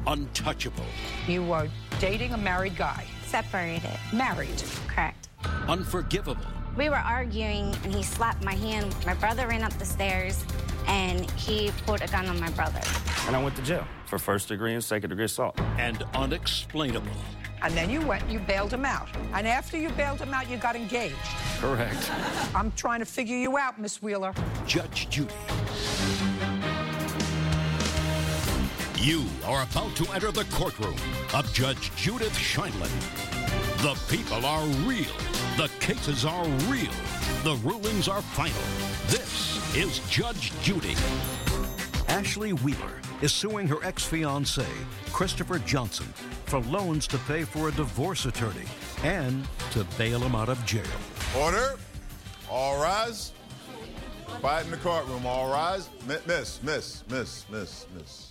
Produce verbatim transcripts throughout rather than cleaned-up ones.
Untouchable. You were dating a married guy. Separated. Married. Correct. Unforgivable. We were arguing, and he slapped my hand. My brother ran up the stairs, and he pulled a gun on my brother. And I went to jail for first degree and second degree assault. And unexplainable. And then you went and you bailed him out. And after you bailed him out, you got engaged. Correct. I'm trying to figure you out, Miss Wheeler. Judge Judy. You are about to enter the courtroom of Judge Judith Sheindlin. The people are real. The cases are real. The rulings are final. This is Judge Judy. Ashley Wheeler is suing her ex-fiancé, Christopher Johnson, for loans to pay for a divorce attorney and to bail him out of jail. Order. All rise. Quiet in the courtroom. All rise. Miss, miss, miss, miss, miss, miss.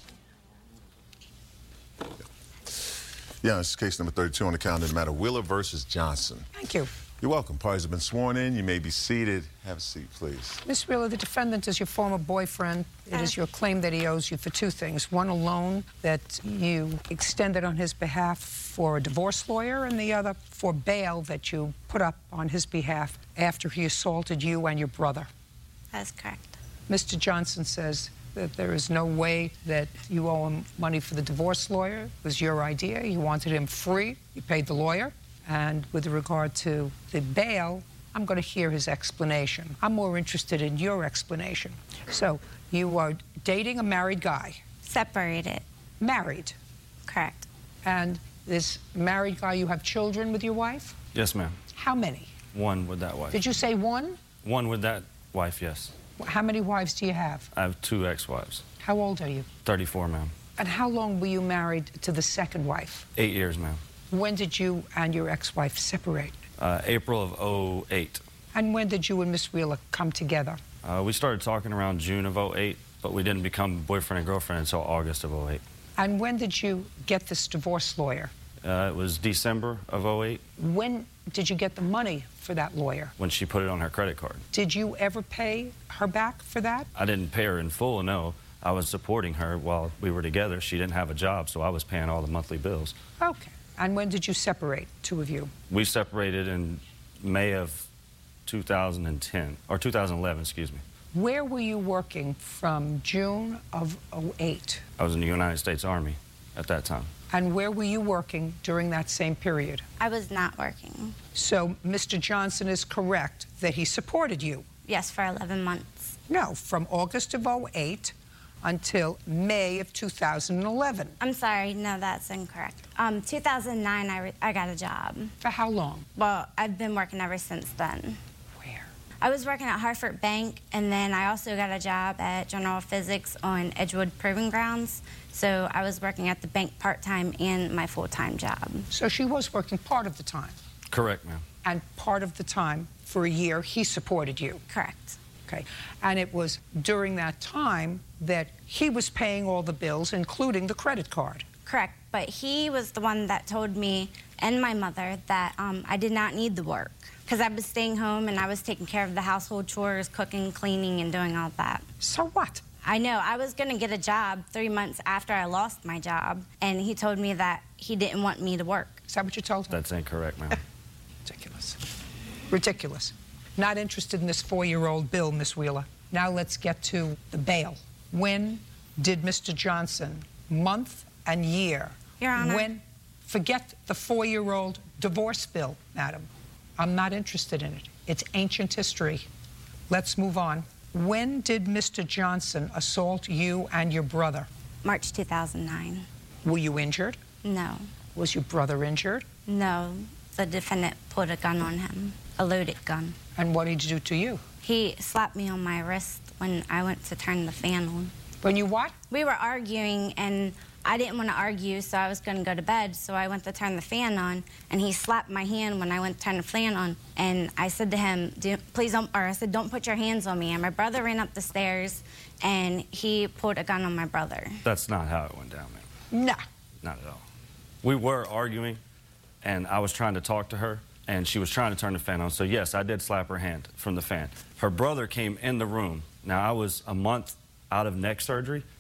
Yeah, this is case number thirty-two on the calendar, the matter Wheeler versus Johnson. Thank you. You're welcome. Parties have been sworn in. You may be seated. Have a seat, please. Miss Wheeler, the defendant is your former boyfriend. It is your claim that he owes you for two things. One, a loan that you extended on his behalf for a divorce lawyer, and the other for bail that you put up on his behalf after he assaulted you and your brother. That's correct. Mister Johnson says that there is no way that you owe him money for the divorce lawyer. It was your idea. You wanted him free. You paid the lawyer. And with regard to the bail, I'm going to hear his explanation. I'm more interested in your explanation. So, you are dating a married guy. Separated. Married. Correct. And this married guy, you have children with your wife? Yes, ma'am. How many? One with that wife. Did you say one? One with that wife, yes. How many wives do you have? I have two ex-wives. How old are you? thirty-four, ma'am. And how long were you married to the second wife? Eight years, ma'am. When did you and your ex-wife separate? Uh, April of oh eight. And when did you and Miss Wheeler come together? Uh, we started talking around June of oh eight, but we didn't become boyfriend and girlfriend until August of oh eight. And when did you get this divorce lawyer? Uh, it was December of oh eight. When did you get the money for that lawyer? When she put it on her credit card. Did you ever pay her back for that? I didn't pay her in full, no. I was supporting her while we were together. She didn't have a job, so I was paying all the monthly bills. Okay. And when did you separate, two of you? We separated in May of two thousand ten, or two thousand eleven, excuse me. Where were you working from June of oh eight? I was in the United States Army at that time. And where were you working during that same period? I was not working. So Mister Johnson is correct that he supported you? Yes, for eleven months. No, from August of oh eight until May of two thousand eleven. I'm sorry, no, that's incorrect. Um, two thousand nine, I, re I got a job. For how long? Well, I've been working ever since then. Where? I was working at Hartford Bank, and then I also got a job at General Physics on Edgewood Proving Grounds. So I was working at the bank part-time and my full-time job. So she was working part of the time? Correct, ma'am. And part of the time, for a year, he supported you? Correct. Okay. And it was during that time that he was paying all the bills, including the credit card? Correct. But he was the one that told me and my mother that um, I did not need the work, because I was staying home and I was taking care of the household chores, cooking, cleaning, and doing all that. So what? I know. I was going to get a job three months after I lost my job, and he told me that he didn't want me to work. Is that what you told him? That's incorrect, ma'am. Ridiculous. Ridiculous. Not interested in this four-year-old bill, Miss Wheeler. Now let's get to the bail. When did Mister Johnson, month and year, Your Honor. when, forget the four-year-old divorce bill, madam. I'm not interested in it. It's ancient history. Let's move on. When did Mister Johnson assault you and your brother? March two thousand nine. Were you injured? No. Was your brother injured? No. The defendant put a gun on him, a loaded gun. And what did he do to you? He slapped me on my wrist when I went to turn the fan on. When you what? We were arguing, and I didn't want to argue, so I was going to go to bed, so I went to turn the fan on, and he slapped my hand when I went to turn the fan on, and I said to him, Do, please don't, or I said, don't put your hands on me, and my brother ran up the stairs, and he pulled a gun on my brother. That's not how it went down, ma'am. No. Not at all. We were arguing, and I was trying to talk to her, and she was trying to turn the fan on, so yes, I did slap her hand from the fan. Her brother came in the room. Now, I was a month out of neck surgery,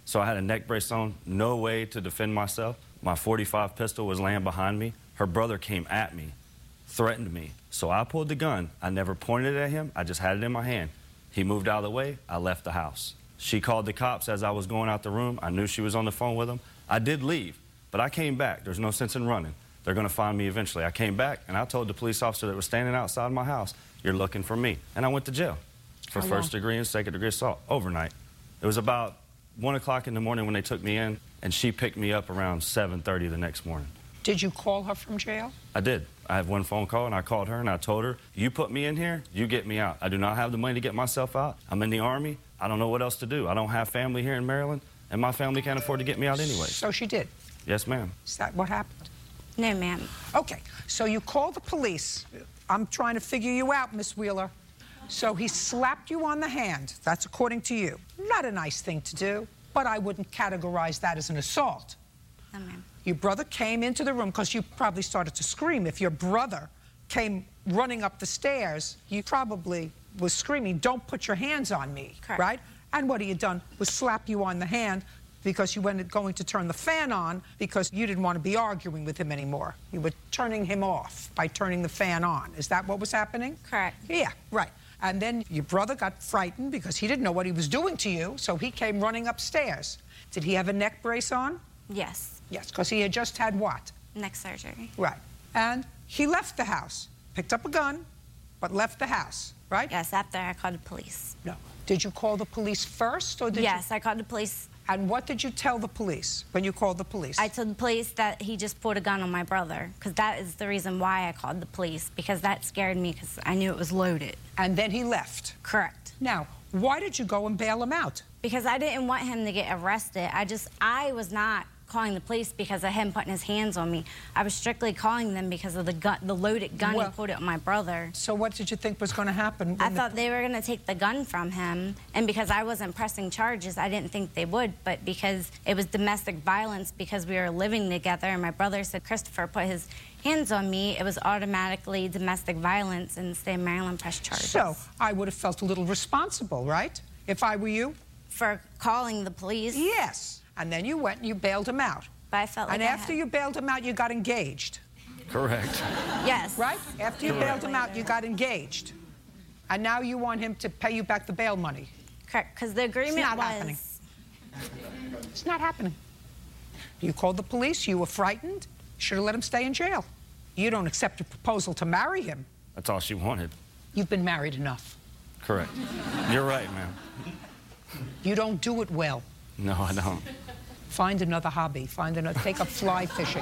So I had a neck brace on, no way to defend myself. My forty-five pistol was laying behind me. Her brother came at me, threatened me. So I pulled the gun. I never pointed it at him. I just had it in my hand. He moved out of the way. I left the house. She called the cops as I was going out the room. I knew she was on the phone with them. I did leave, but I came back. There's no sense in running. They're going to find me eventually. I came back, and I told the police officer that was standing outside my house, "You're looking for me." And I went to jail for first degree and second degree assault overnight. It was about one o'clock in the morning when they took me in, and she picked me up around seven thirty the next morning. Did you call her from jail? I did. I had one phone call, and I called her, and I told her, "You put me in here, you get me out. I do not have the money to get myself out. I'm in the Army. I don't know what else to do. I don't have family here in Maryland, and my family can't afford to get me out anyway." So she did? Yes, ma'am. Is that what happened? No, ma'am. Okay, so you called the police. I'm trying to figure you out, Miss Wheeler. So he slapped you on the hand. That's according to you. Not a nice thing to do, but I wouldn't categorize that as an assault. No, ma'am. Your brother came into the room because you probably started to scream. If your brother came running up the stairs, you probably was screaming, "Don't put your hands on me," Correct. right? And what he had done was slap you on the hand because you were going to turn the fan on because you didn't want to be arguing with him anymore. You were turning him off by turning the fan on. Is that what was happening? Correct. Yeah, right. And then your brother got frightened because he didn't know what he was doing to you, so he came running upstairs. Did he have a neck brace on? Yes. Yes, because he had just had what? Neck surgery. Right. And he left the house, picked up a gun, but left the house, right? Yes, after I called the police. No. Did you call the police first, or did Yes, you? I called the police. And what did you tell the police when you called the police? I told the police that he just pulled a gun on my brother, because that is the reason why I called the police, because that scared me, because I knew it was loaded. And then he left. Correct. Now, why did you go and bail him out? Because I didn't want him to get arrested. I just, I was not calling the police because of him putting his hands on me. I was strictly calling them because of the gun, the loaded gun Well, he pulled it on my brother. So what did you think was going to happen? I when the- thought they were going to take the gun from him, and because I wasn't pressing charges, I didn't think they would, but because it was domestic violence, because we were living together, and my brother said Christopher put his hands on me, it was automatically domestic violence, and the state of Maryland pressed charges. So I would have felt a little responsible, right? If I were you? For calling the police. Yes. And then you went and you bailed him out. But I felt like And I after had- you bailed him out, you got engaged, Correct. Yes. right? After you bailed him out, you got engaged. And now you want him to pay you back the bail money. Correct, because the agreement not was... happening. It's not happening. You called the police, you were frightened, you should have let him stay in jail. You don't accept a proposal to marry him. That's all she wanted. You've been married enough. Correct. You're right, ma'am. You don't do it well. No, I don't. Find another hobby. Find another, take up fly fishing.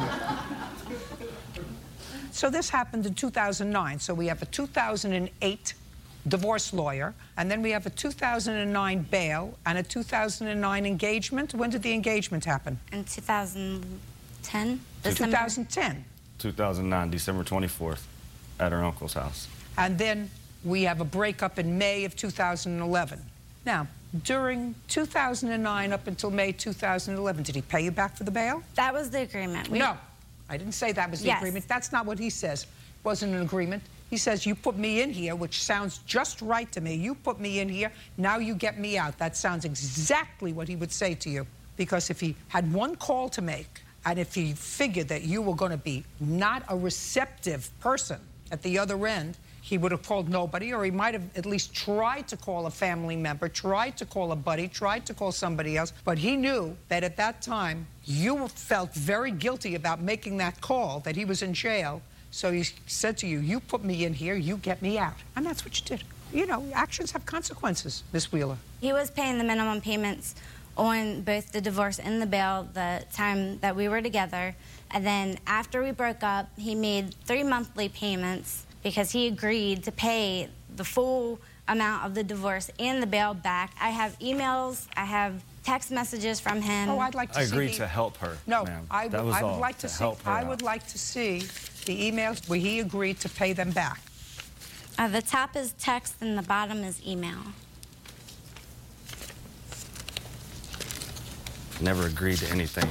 So this happened in two thousand nine. So we have a two thousand eight divorce lawyer, and then we have a two thousand nine bail and a two thousand nine engagement. When did the engagement happen? In two thousand ten? two thousand ten. two thousand nine, December twenty-fourth, at her uncle's house. And then we have a breakup in May of two thousand eleven. Now, during two thousand nine up until May two thousand eleven, did he pay you back for the bail? That was the agreement. We- No, I didn't say that was the Yes. agreement. That's not what he says. It wasn't an agreement. He says, you put me in here, which sounds just right to me. You put me in here, now you get me out. That sounds exactly what he would say to you. Because if he had one call to make, and if he figured that you were going to be not a receptive person at the other end, he would have called nobody, or he might have at least tried to call a family member, tried to call a buddy, tried to call somebody else. But he knew that at that time, you felt very guilty about making that call, that he was in jail. So he said to you, you put me in here, you get me out. And that's what you did. You know, actions have consequences, Miss Wheeler. He was paying the minimum payments on both the divorce and the bail the time that we were together. And then after we broke up, he made three monthly payments because he agreed to pay the full amount of the divorce and the bail back. I have emails, I have text messages from him. Oh, I'd like to I see agreed the- to help her, No, ma'am. I, That would- was I would all, like to, to see. help her I out. would like to see the emails where he agreed to pay them back. Uh, the top is text and the bottom is email. Never agreed to anything.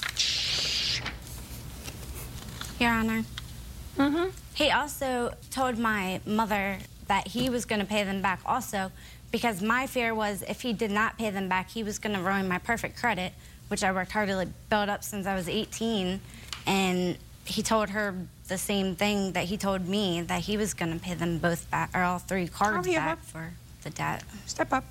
Your Honor. Mm-hmm. He also told my mother that he was going to pay them back also Because my fear was if he did not pay them back, he was going to ruin my perfect credit, which I worked hard to like, build up since I was eighteen. And he told her the same thing that he told me, that he was going to pay them both back, or all three cards back for the debt. Step up.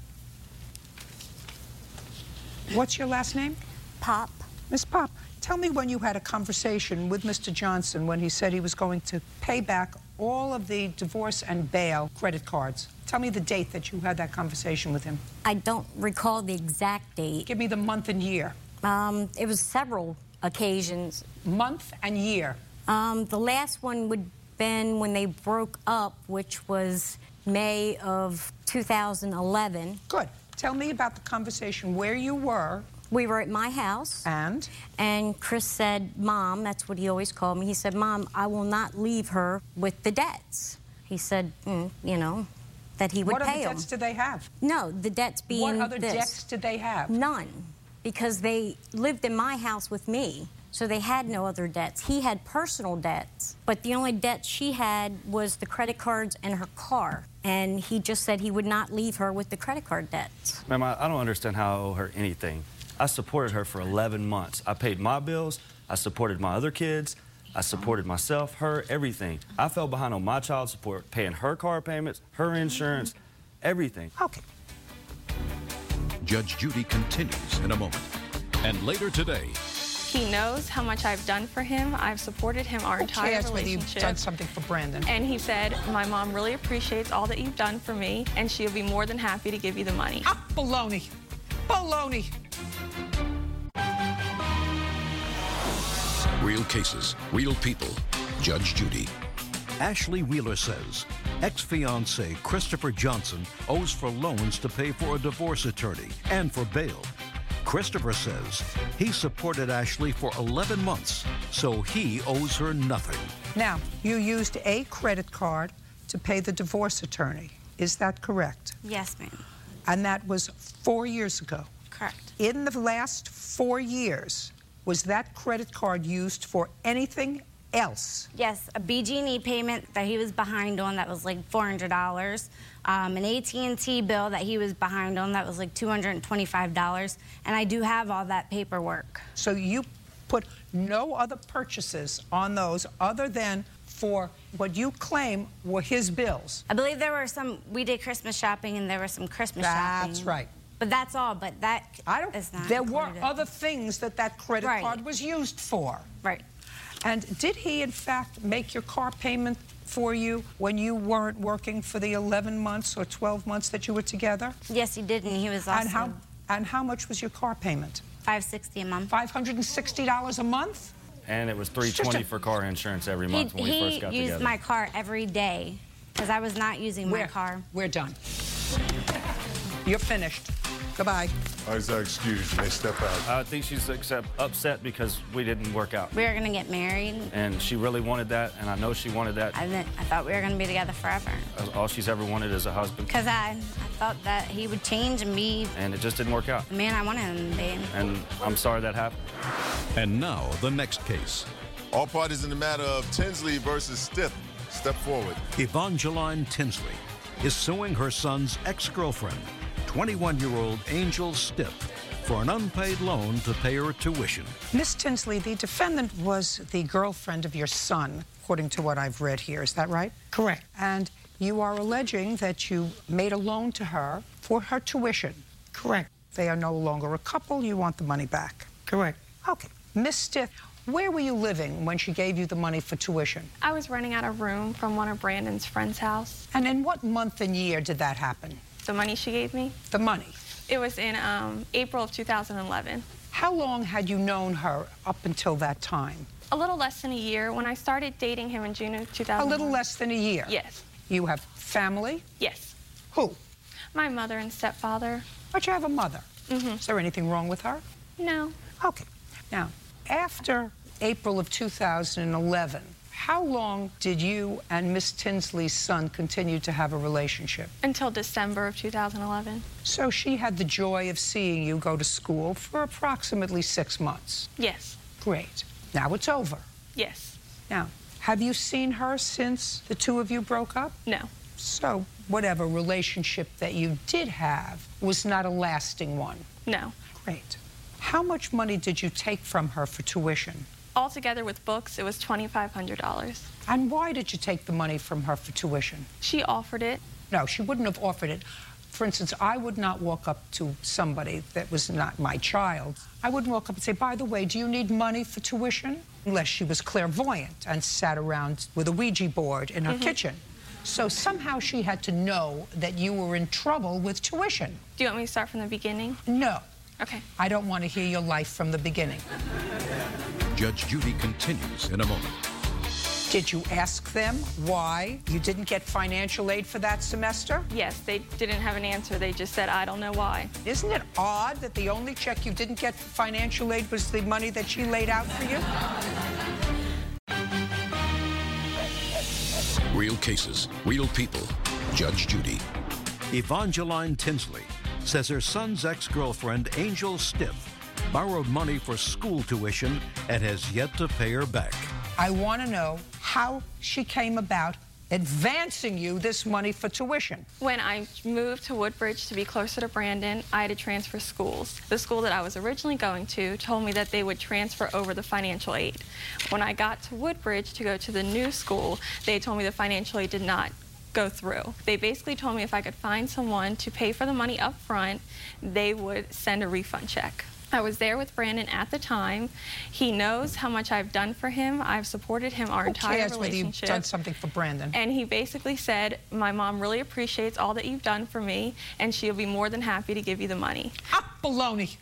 What's your last name? Pop. Miss Pop, tell me when you had a conversation with Mister Johnson when he said he was going to pay back all of the divorce and bail credit cards. Tell me the date that you had that conversation with him. I don't recall the exact date. Give me the month and year. Um, it was several occasions. Month and year. Um, the last one would have been when they broke up, which was May of two thousand eleven. Good. Tell me about the conversation where you were. We were at my house. And? And Chris said, Mom, that's what he always called me. He said, Mom, I will not leave her with the debts. He said, mm, you know, that he would what pay them. What other debts did they have? No, the debts being What other this. debts did they have? None, because they lived in my house with me, so they had no other debts. He had personal debts, but the only debt she had was the credit cards and her car, and he just said he would not leave her with the credit card debts. Ma'am, I I don't understand how I owe her anything. I supported her for eleven months. I paid my bills, I supported my other kids, I supported myself, her, everything. I fell behind on my child support, paying her car payments, her insurance, everything. Okay. Judge Judy continues in a moment. And later today, he knows how much I've done for him. I've supported him our entire She asked whether relationship. you've done something for Brandon. And he said, my mom really appreciates all that you've done for me, and she'll be more than happy to give you the money. Ah, baloney. Baloney. real cases, real people. Judge Judy. Ashley Wheeler says ex-fiancé Christopher Johnson owes for loans to pay for a divorce attorney and for bail. Christopher says he supported Ashley for eleven months, so he owes her nothing. Now, you used a credit card to pay the divorce attorney. Is that correct? Yes, ma'am. And that was four years ago. Correct. In the last four years, was that credit card used for anything else? Yes, a B G and E payment that he was behind on that was like four hundred dollars, um, an A T and T bill that he was behind on that was like two hundred twenty-five dollars, and I do have all that paperwork. So you put no other purchases on those other than for what you claim were his bills? I believe there were some, we did Christmas shopping and there was some Christmas shopping. That's right. But that's all, but that I don't, is not There were included. other things that that credit Right. card was used for. Right. And did he, in fact, make your car payment for you when you weren't working for the eleven months or twelve months that you were together? Yes, he did, and he was also And how, and how much was your car payment? five sixty a month. five hundred sixty dollars a month? And it was three It's just twenty a- for car insurance every He, month when we he first got used together. my car every day because I was not using my We're, car. we're done. You're finished. Goodbye. I was excused. You may step out. I think she's accept, upset because we didn't work out. We were going to get married. And she really wanted that, and I know she wanted that. I, didn't, I thought we were going to be together forever. All she's ever wanted is a husband. Because I, I thought that he would change and be And it just didn't work out. the man I wanted him to be. And I'm sorry that happened. And now, the next case. All parties in the matter of Tinsley versus Stith. Step forward. Evangeline Tinsley is suing her son's ex-girlfriend, twenty-one-year-old Angel Stiff, for an unpaid loan to pay her tuition. Miss Tinsley, the defendant was the girlfriend of your son, according to what I've read here. Is that right? Correct. And you are alleging that you made a loan to her for her tuition. Correct. They are no longer a couple. You want the money back. Correct. Okay. Miss Stiff, where were you living when she gave you the money for tuition? I was renting out a room from one of Brandon's friend's house. And in what month and year did that happen? The money she gave me, The money. it was in um, April of two thousand eleven. How long had you known her up until that time? A little less than a year. When I started dating him in June of two thousand. A little less than a year. Yes. You have family? Yes. Who? My mother and stepfather. But you have a mother. Mm-hmm. Is there anything wrong with her? No. Okay. Now, after April of two thousand eleven, how long did you and Miss Tinsley's son continue to have a relationship? Until December of two thousand eleven. So she had the joy of seeing you go to school for approximately six months. Yes. Great. Now it's over. Yes. Now, have you seen her since the two of you broke up? No. So whatever relationship that you did have was not a lasting one. No. Great. How much money did you take from her for tuition? Altogether with books, it was twenty-five hundred dollars. And why did you take the money from her for tuition? She offered it. No, she wouldn't have offered it. For instance, I would not walk up to somebody that was not my child. I wouldn't walk up and say, by the way, do you need money for tuition? Unless she was clairvoyant and sat around with a Ouija board in her Mm-hmm. kitchen. So somehow she had to know that you were in trouble with tuition. Do you want me to start from the beginning? No. Okay. I don't want to hear your life from the beginning. Judge Judy continues in a moment. Did you ask them why you didn't get financial aid for that semester? Yes, they didn't have an answer. They just said, I don't know why. Isn't it odd that the only check you didn't get for financial aid was the money that she laid out for you? Real cases, real people. Judge Judy. Evangeline Tinsley says her son's ex-girlfriend, Angel Stiff, borrowed money for school tuition and has yet to pay her back. I want to know how she came about advancing you this money for tuition. When I moved to Woodbridge to be closer to Brandon, I had to transfer schools. The school that I was originally going to told me that they would transfer over the financial aid. When I got to Woodbridge to go to the new school, they told me the financial aid did not go through. They basically told me if I could find someone to pay for the money up front, they would send a refund check. I was there with Brandon at the time. He knows how much I've done for him. I've supported him our Who entire cares whether you've relationship. done something for Brandon? And he basically said, my mom really appreciates all that you've done for me, and she'll be more than happy to give you the money. Ah, baloney.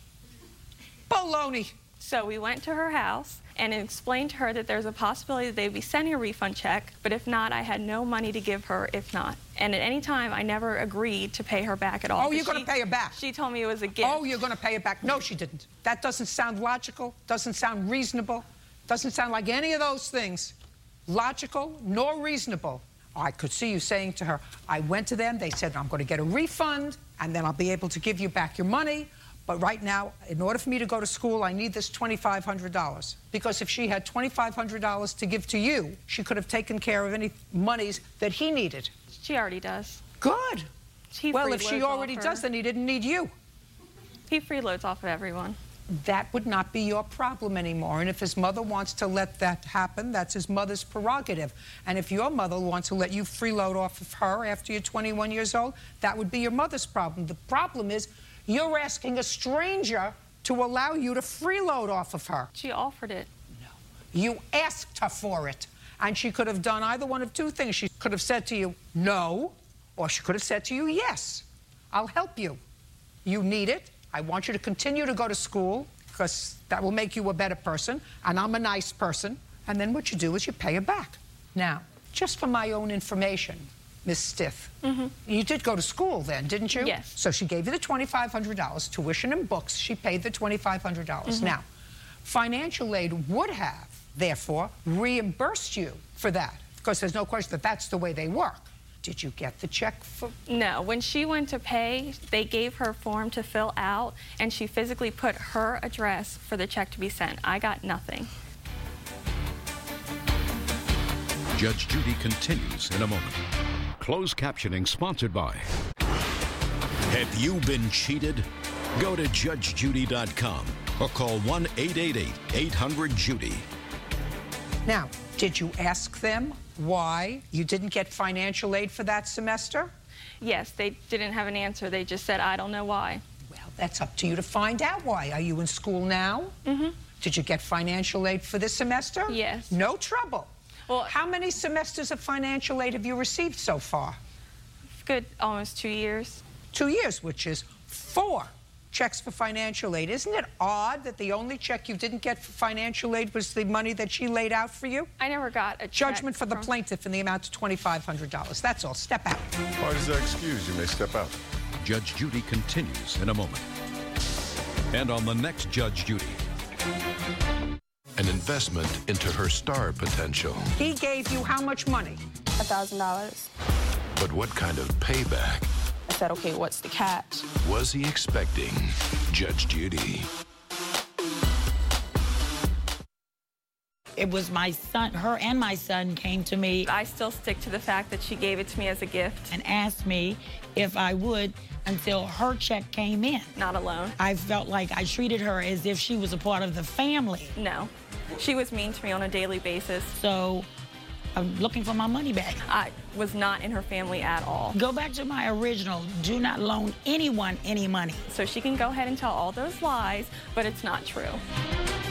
Baloney. So we went to her house and explained to her that there's a possibility that they'd be sending a refund check, but if not, I had no money to give her if not. And at any time, I never agreed to pay her back at all. Oh, you're going to pay her back? She told me it was a gift. Oh, you're going to pay her back? No, she didn't. That doesn't sound logical, doesn't sound reasonable, doesn't sound like any of those things. Logical nor reasonable. I could see you saying to her, I went to them, they said, I'm going to get a refund, and then I'll be able to give you back your money. But right now, in order for me to go to school, I need this twenty-five hundred dollars. Because if she had twenty-five hundred dollars to give to you, she could have taken care of any monies that he needed. She already does. Good. He Well, if she freeloads already off does, her. then he didn't need you. He freeloads off of everyone. That would not be your problem anymore. And if his mother wants to let that happen, that's his mother's prerogative. And if your mother wants to let you freeload off of her after you're twenty-one years old, that would be your mother's problem. The problem is you're asking a stranger to allow you to freeload off of her. She offered it. No. You asked her for it. And she could have done either one of two things. She could have said to you, no, or she could have said to you, yes, I'll help you. You need it. I want you to continue to go to school because that will make you a better person, and I'm a nice person. And then what you do is you pay her back. Now, just for my own information, Miss Stiff, Mm-hmm. you did go to school then, didn't you? Yes. So she gave you the twenty-five hundred dollars, tuition and books, she paid the twenty-five hundred dollars. Mm-hmm. Now, financial aid would have, therefore, reimbursed you for that, because there's no question that that's the way they work. Did you get the check for... No, when she went to pay, they gave her a form to fill out, and she physically put her address for the check to be sent. I got nothing. Judge Judy continues in a moment. Closed captioning sponsored by. Have you been cheated? Go to judge judy dot com or call one eight eight eight, eight hundred, Judy. Now, did you ask them why you didn't get financial aid for that semester? Yes, they didn't have an answer. They just said, I don't know why. Well, that's up to you to find out why. Are you in school now? Mm-hmm. Did you get financial aid for this semester? Yes. No trouble. Well, how many semesters of financial aid have you received so far? Good, almost two years. Two years, which is four checks for financial aid. Isn't it odd that the only check you didn't get for financial aid was the money that she laid out for you? I never got a Judgment check for the from... plaintiff in the amount of twenty-five hundred dollars. That's all. Step out. Why does that excuse? You may step out. Judge Judy continues in a moment. And on the next Judge Judy. An investment into her star potential. He gave you how much money? A thousand dollars. But what kind of payback I said, okay, what's the catch? was he expecting? Judge Judy. It was my son, her and my son came to me. I still stick to the fact that she gave it to me as a gift. And asked me if I would until her check came in. Not alone. I felt like I treated her as if she was a part of the family. No. She was mean to me on a daily basis. So I'm looking for my money back. I was not in her family at all. Go back to my original. Do not loan anyone any money. So she can go ahead and tell all those lies, but it's not true.